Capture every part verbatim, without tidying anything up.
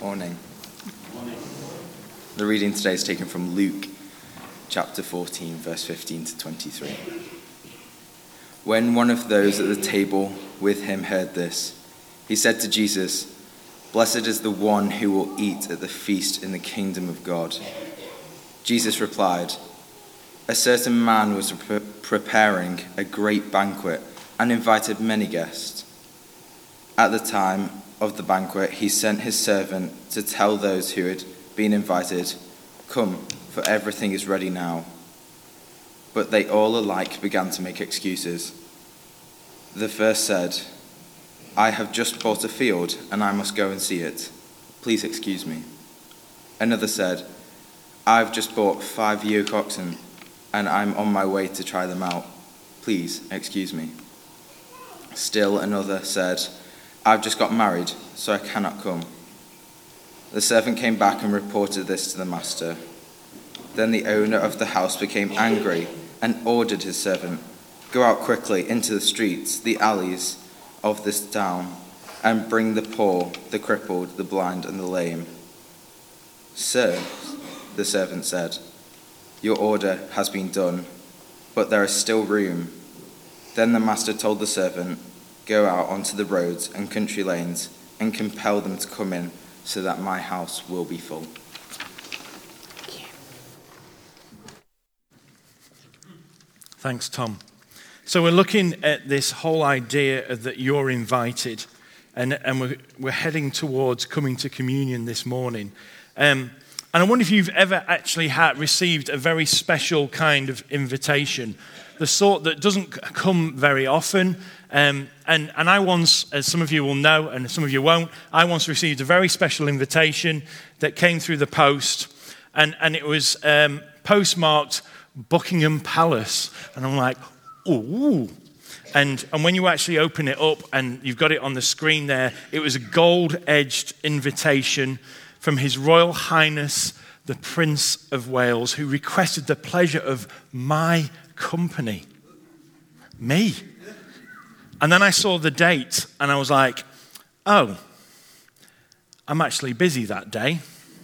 Morning. The reading today is taken from Luke chapter fourteen, verse fifteen to twenty-three. When one of those at the table with him heard this, he said to Jesus, "Blessed is the one who will eat at the feast in the kingdom of God." Jesus replied, "A certain man was pre- preparing a great banquet and invited many guests. At the time of the banquet, he sent his servant to tell those who had been invited, 'Come, for everything is ready now.' But they all alike began to make excuses. The first said, 'I have just bought a field and I must go and see it. Please excuse me.' Another said, 'I've just bought five yoke oxen and I'm on my way to try them out. Please excuse me.' Still another said, 'I've just got married, so I cannot come.' The servant came back and reported this to the master. Then the owner of the house became angry and ordered his servant, 'Go out quickly into the streets, the alleys of this town, and bring the poor, the crippled, the blind, and the lame.' 'Sir,' the servant said, 'your order has been done, but there is still room.' Then the master told the servant, 'Go out onto the roads and country lanes and compel them to come in, so that my house will be full.'" Thanks, Tom. So we're looking at this whole idea that you're invited, and, and we're, we're heading towards coming to communion this morning. Um, and I wonder if you've ever actually had, received a very special kind of invitation, the sort that doesn't come very often. Um, and, and I once, as some of you will know, and some of you won't, I once received a very special invitation that came through the post, and, and it was um, postmarked Buckingham Palace. And I'm like, ooh. And, and when you actually open it up, and you've got it on the screen there, it was a gold-edged invitation from His Royal Highness, the Prince of Wales, who requested the pleasure of my company. Me. And then I saw the date, and I was like, oh, I'm actually busy that day.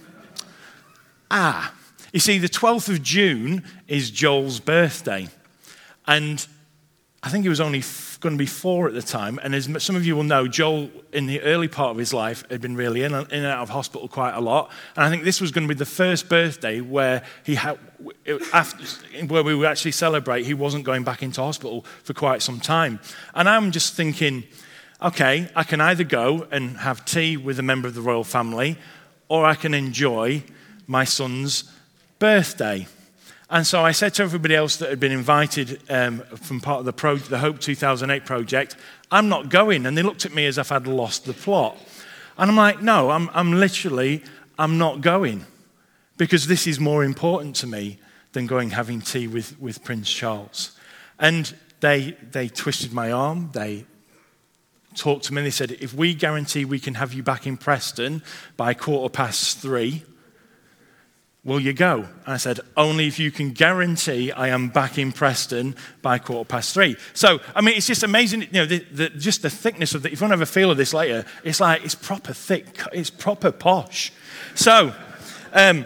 Ah, you see, the twelfth of June is Joel's birthday. And I think he was only f- going to be four at the time. And as some of you will know, Joel, in the early part of his life, had been really in, in and out of hospital quite a lot. And I think this was going to be the first birthday where he had, after, where we would actually celebrate, he wasn't going back into hospital for quite some time. And I'm just thinking, okay, I can either go and have tea with a member of the royal family, or I can enjoy my son's birthday. And so I said to everybody else that had been invited um, from part of the, pro- the Hope two thousand eight project, I'm not going. And they looked at me as if I'd lost the plot. And I'm like, no, I'm, I'm literally, I'm not going. Because this is more important to me than going having tea with, with Prince Charles. And they they twisted my arm. They talked to me and they said, if we guarantee we can have you back in Preston by quarter past three, will you go? And I said, only if you can guarantee I am back in Preston by quarter past three. So, I mean, it's just amazing, you know, the, the, just the thickness of it. If you want to have a feel of this later, it's like, it's proper thick, it's proper posh. So, um,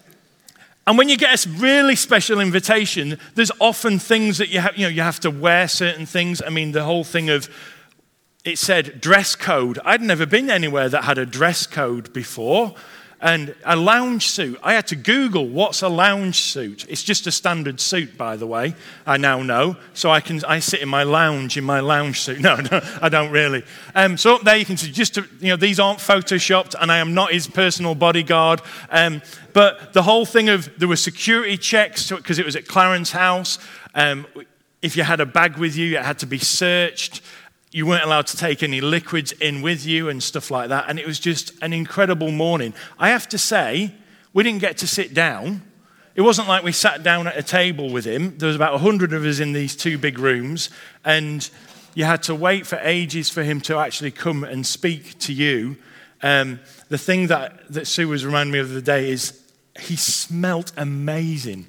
and when you get a really special invitation, there's often things that you have, you know, you have to wear certain things. I mean, the whole thing of, it said dress code. I'd never been anywhere that had a dress code before. And a lounge suit. I had to Google what's a lounge suit. It's just a standard suit, by the way. I now know. So I can I sit in my lounge in my lounge suit. No, no, I don't really. Um, so up there you can see just to, you know, these aren't photoshopped, and I am not his personal bodyguard. Um, but the whole thing of there were security checks because it was at Clarence House. Um, if you had a bag with you, it had to be searched. You weren't allowed to take any liquids in with you and stuff like that. And it was just an incredible morning. I have to say, we didn't get to sit down. It wasn't like we sat down at a table with him. There was about a hundred of us in these two big rooms. And you had to wait for ages for him to actually come and speak to you. Um, the thing that, that Sue was reminding me of the other day is he smelt amazing.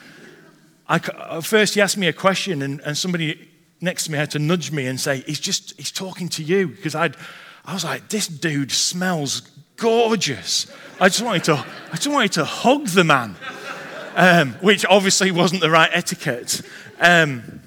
I, at first he asked me a question and, and somebody next to me had to nudge me and say, he's just, he's talking to you. Because I'd, I was like, this dude smells gorgeous. I just wanted to, I just wanted to hug the man, um, which obviously wasn't the right etiquette. Um,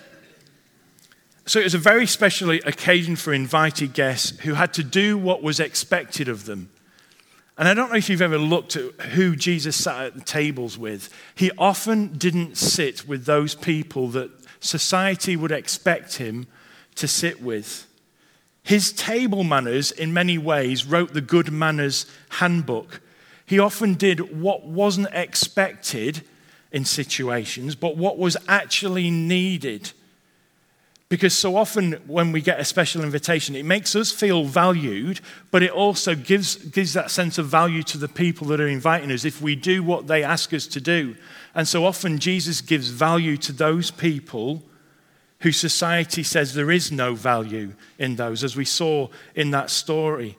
so it was a very special occasion for invited guests who had to do what was expected of them. And I don't know if you've ever looked at who Jesus sat at the tables with. He often didn't sit with those people that society would expect him to sit with. His table manners, in many ways, wrote the Good Manners Handbook. He often did what wasn't expected in situations, but what was actually needed. Because so often when we get a special invitation, it makes us feel valued, but it also gives, gives that sense of value to the people that are inviting us if we do what they ask us to do. And so often Jesus gives value to those people who society says there is no value in those, as we saw in that story.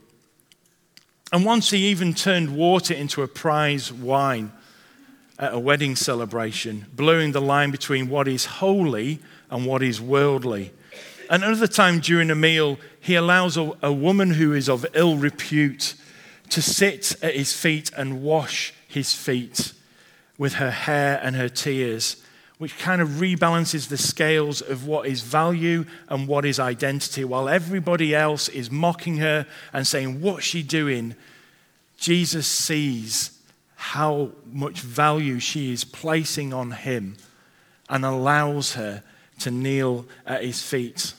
And once he even turned water into a prize wine at a wedding celebration, blurring the line between what is holy and what is worldly. Another time during a meal, he allows a, a woman who is of ill repute to sit at his feet and wash his feet with her hair and her tears, which kind of rebalances the scales of what is value and what is identity. While everybody else is mocking her and saying, what's she doing? Jesus sees how much value she is placing on him and allows her to kneel at his feet.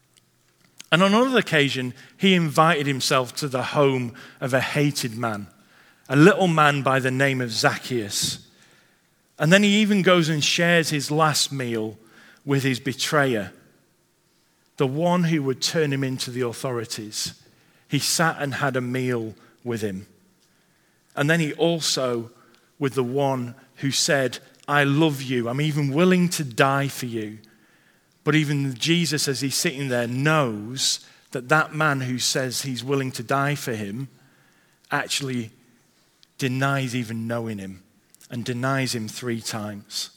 And on another occasion, he invited himself to the home of a hated man, a little man by the name of Zacchaeus. And then he even goes and shares his last meal with his betrayer, the one who would turn him into the authorities. He sat and had a meal with him. And then he also with the one who said, I love you, I'm even willing to die for you. But even Jesus, as he's sitting there, knows that that man who says he's willing to die for him actually denies even knowing him and denies him three times.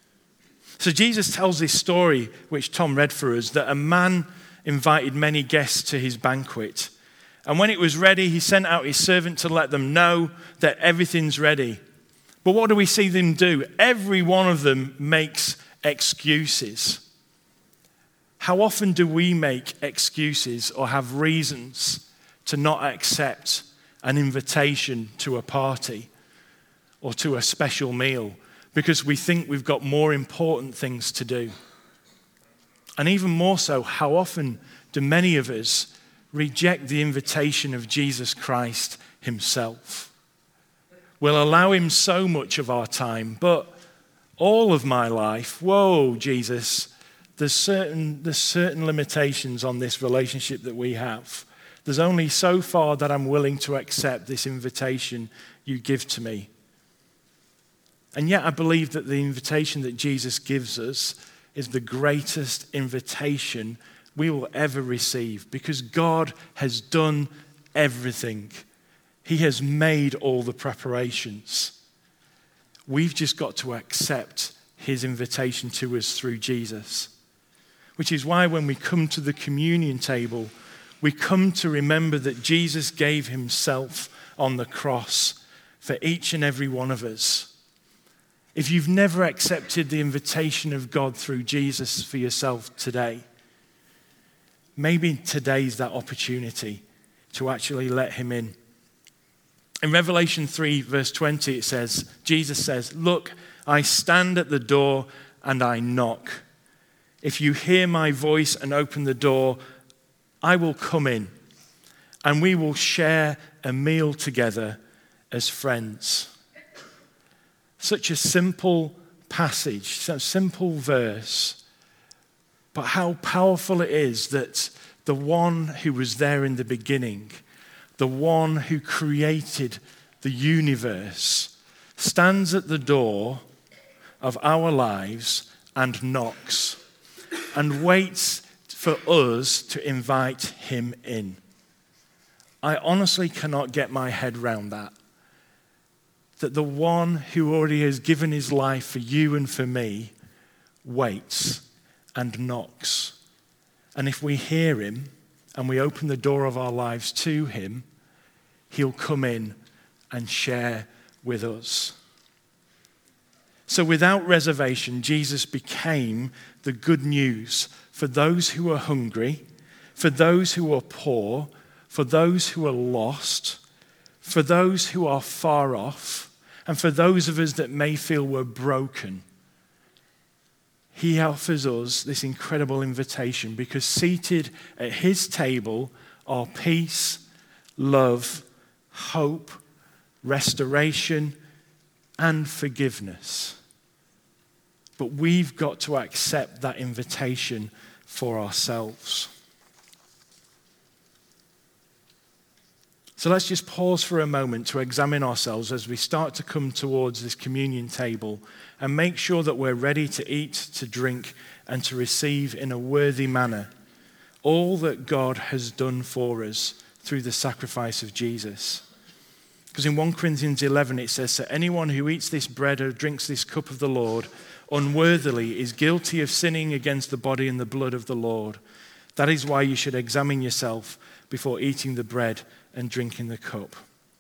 So Jesus tells this story, which Tom read for us, that a man invited many guests to his banquet. And when it was ready, he sent out his servant to let them know that everything's ready. But what do we see them do? Every one of them makes excuses. How often do we make excuses or have reasons to not accept an invitation to a party or to a special meal because we think we've got more important things to do? And even more so, how often do many of us reject the invitation of Jesus Christ himself? We'll allow him so much of our time, but all of my life, whoa, Jesus, there's certain, there's certain limitations on this relationship that we have. There's only so far that I'm willing to accept this invitation you give to me. And yet I believe that the invitation that Jesus gives us is the greatest invitation we will ever receive, because God has done everything. He has made all the preparations. We've just got to accept his invitation to us through Jesus. Which is why when we come to the communion table, we come to remember that Jesus gave himself on the cross for each and every one of us. If you've never accepted the invitation of God through Jesus for yourself today, maybe today's that opportunity to actually let him in. In Revelation three, verse twenty, it says, Jesus says, look, I stand at the door and I knock. If you hear my voice and open the door, I will come in and we will share a meal together as friends. Such a simple passage, such a simple verse, but how powerful it is that the one who was there in the beginning, the one who created the universe, stands at the door of our lives and knocks and waits for us to invite him in. I honestly cannot get my head around that. That the one who already has given his life for you and for me waits and knocks. And if we hear him and we open the door of our lives to him, he'll come in and share with us. So without reservation, Jesus became the good news for those who are hungry, for those who are poor, for those who are lost, for those who are far off, and for those of us that may feel we're broken. He offers us this incredible invitation because seated at his table are peace, love, hope, restoration, and forgiveness. But we've got to accept that invitation for ourselves. So let's just pause for a moment to examine ourselves as we start to come towards this communion table and make sure that we're ready to eat, to drink, and to receive in a worthy manner all that God has done for us through the sacrifice of Jesus. Because in First Corinthians eleven it says, "So anyone who eats this bread or drinks this cup of the Lord unworthily is guilty of sinning against the body and the blood of the Lord. That is why you should examine yourself before eating the bread and drinking the cup."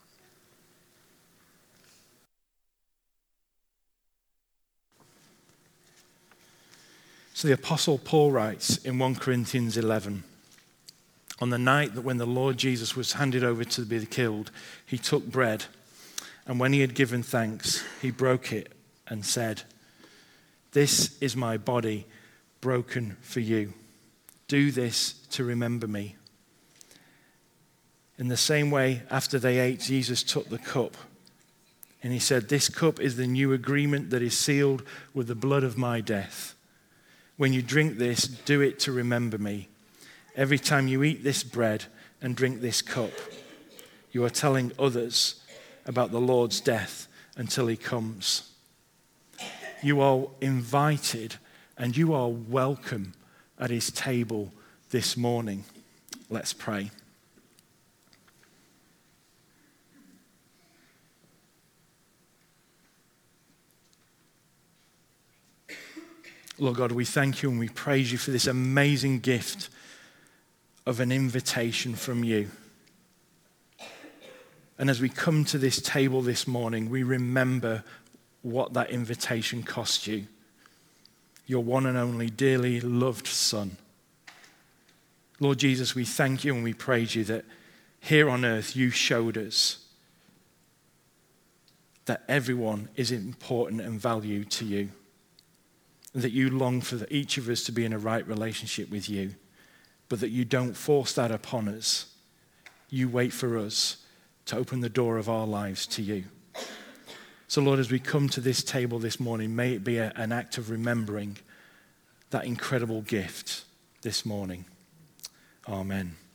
So the Apostle Paul writes in First Corinthians eleven, on the night that when the Lord Jesus was handed over to be killed, he took bread, and when he had given thanks, he broke it and said, "This is my body broken for you. Do this to remember me." In the same way, after they ate, Jesus took the cup, and he said, "This cup is the new agreement that is sealed with the blood of my death. When you drink this, do it to remember me. Every time you eat this bread and drink this cup, you are telling others about the Lord's death until he comes." You are invited and you are welcome at his table this morning. Let's pray. Lord God, we thank you and we praise you for this amazing gift of an invitation from you. And as we come to this table this morning, we remember what that invitation cost you. Your one and only dearly loved Son. Lord Jesus, we thank you and we praise you that here on earth you showed us that everyone is important and valued to you. And that you long for each of us to be in a right relationship with you, but that you don't force that upon us. You wait for us to open the door of our lives to you. So Lord, as we come to this table this morning, may it be a, an act of remembering that incredible gift this morning. Amen.